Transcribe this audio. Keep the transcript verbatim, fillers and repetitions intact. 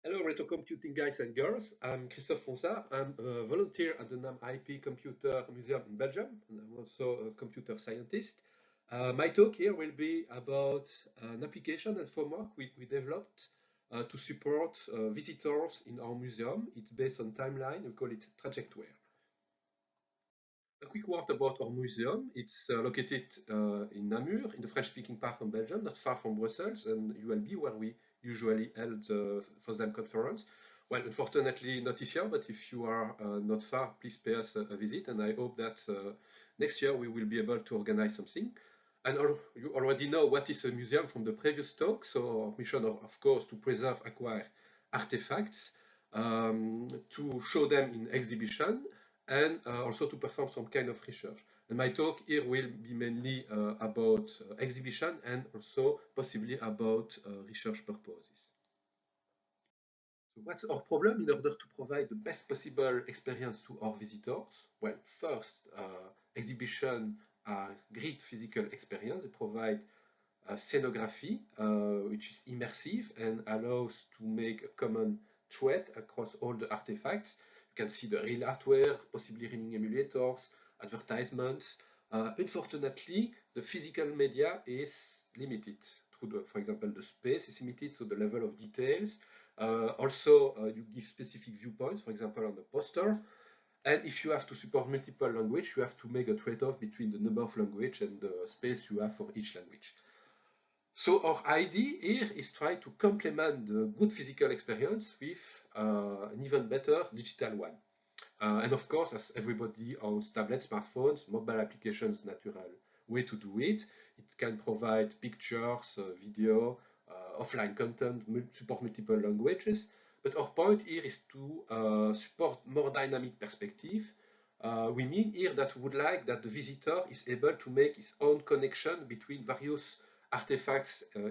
Hello, retro computing guys and girls. I'm Christophe Ponsard. I'm a volunteer at the NAM I P Computer Museum in Belgium, and I'm also a computer scientist. Uh, my talk here will be about an application and framework we, we developed uh, to support uh, visitors in our museum. It's based on timeline. We call it Trajectoire. A quick word about our museum. It's uh, located uh, in Namur, in the French-speaking part of Belgium, not far from Brussels and U L B, where we usually held the FOSDEM conference. Well, unfortunately, not this year, but if you are uh, not far, please pay us a, a visit, and I hope that uh, next year we will be able to organize something. And al you already know what is a museum from the previous talk, so our mission, of, of course, to preserve, acquire artifacts, um, to show them in exhibition, and uh, also to perform some kind of research. And my talk here will be mainly uh, about uh, exhibition and also possibly about uh, research purposes. So what's our problem in order to provide the best possible experience to our visitors? Well, first, uh, exhibition are great physical experience. They provide uh, scenography, uh, which is immersive and allows to make a common thread across all the artifacts. You can see the real hardware, possibly running emulators, advertisements. Uh, unfortunately, the physical media is limited. Through the, for example, the space is limited, so the level of details. Uh, also, uh, you give specific viewpoints, for example, on the poster. And if you have to support multiple languages, you have to make a trade-off between the number of language and the space you have for each language. So our idea here is try to complement the good physical experience with uh, an even better digital one. Uh, and of course, as everybody owns tablets, smartphones, mobile applications, natural way to do it. It can provide pictures, uh, video, uh, offline content, support multiple languages. But our point here is to uh, support more dynamic perspective. Uh, we mean here that we would like that the visitor is able to make his own connection between various artifacts uh,